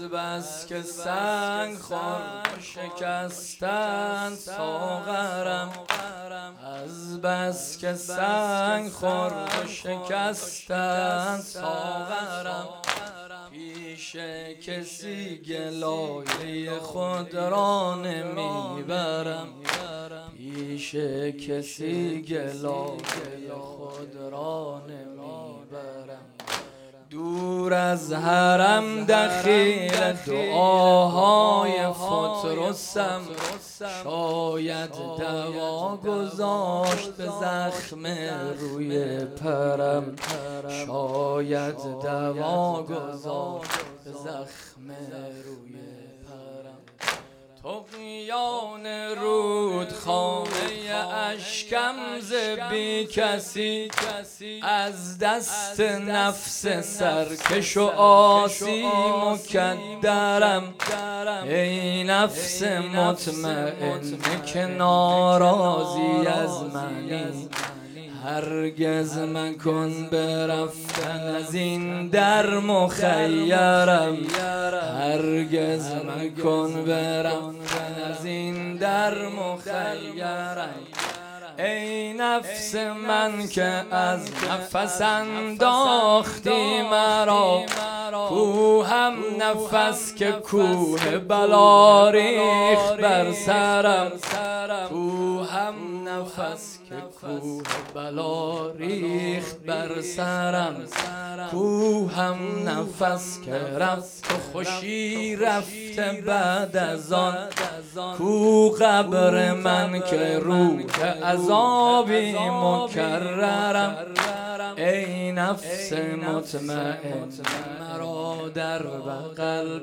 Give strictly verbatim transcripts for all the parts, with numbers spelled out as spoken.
بس که سنگ خور شکستن ساغرم، از بس که سنگ خور شکستن ساغرم، پیش کسی گلایه خود را نمیبرم، پیش کسی گلایه خود را نمیبرم. دور از حرم دخیل دعاهای فترسم، شاید دوا گذاشت به زخم روی پرم، شاید دوا گذاشت به زخم روی پرم. طغیان رودخانه اشکم ز بی کسی، از دست نفس سرکش و عاصی مکدرم. ای نفس مطمئنه که ناراضی از منی، هرگز مکن برفتن از این در مخیرم، هرگز مکن برفتن از این در مخیرم. ای نفس من که از نفس انداختی مرا، کوهم نفس که کوه بلا ریخت بر سرم، کوهم نفس که کوه بلا ریخت بر سرم، کوهم نفس که رفت و خوشی رفته بعد از آن، کو قبر من که روح عذابی مکررم. ای نفس مطمئن مرا در بغل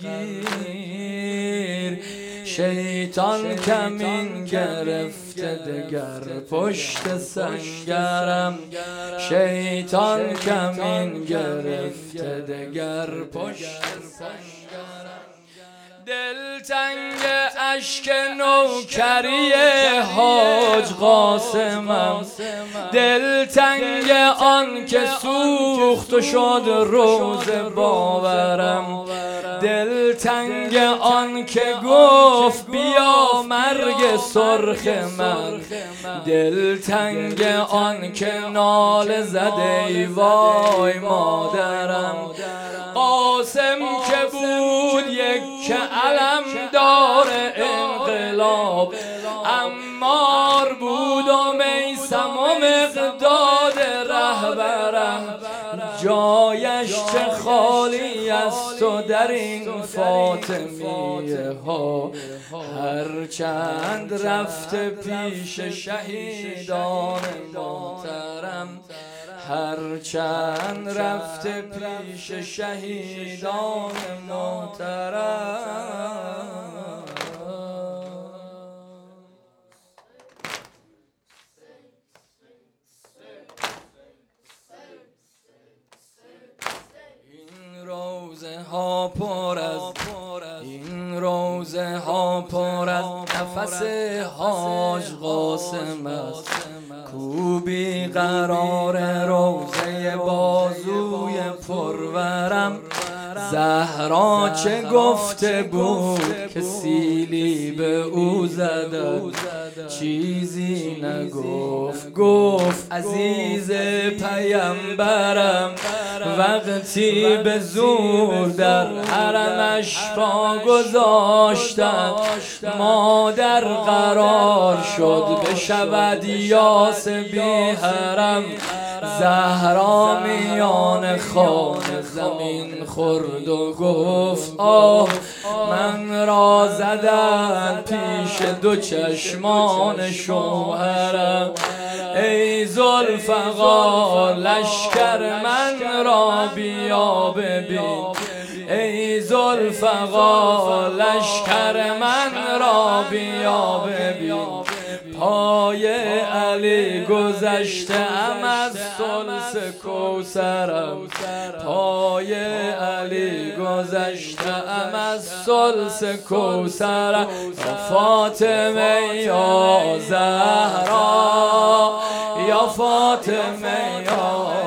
بگیر، شیطان کمین گرفته دگر پشت سنگرم، شیطان کمین گرفته دگر پشت سنگرم. دلتنگ اشک نوکری حاج قاسمم، دلتنگ آن که سوخت و شد روز باورم، دلتنگ آن که گفت بیا مرگ سرخ من، دلتنگ آن که ناله زده ای وای مادرم. قاسم که بود یک علم دار انقلاب، عمار بود و میثم و مقداد رهبرم، جایش چه خالی است و در این فاطمیه ها، هرچند رفته پیش شهیدان محترم، هرچند رفته پیش شهیدان محترم. این روزه ها پر از این روزه ها پر از نفس حاج قاسم است، کو بی قرار روزه بازوی پرورم. زهرا چه گفته بود که سیلی به او زدن، چیزی نگفت، گفت عزیز پیامبرم، وقتی به زور در حرمش پا گذاشتن، مادر قرار شد بشود یاس بی حرم. زهرا میان خانه زمین خورد و گفت آه من را زدن پیش دو چشمان شوهرم. ای ذوالفقار لشکر من را بیا ببین، ای ذوالفقار لشکر من را بیا ببین. پای علی گذشته ام از ثلث کوثرم، پای علی گذشته ام از ثلث کوثرم. یا فاطمه یا زهرا، یا فاطمه یا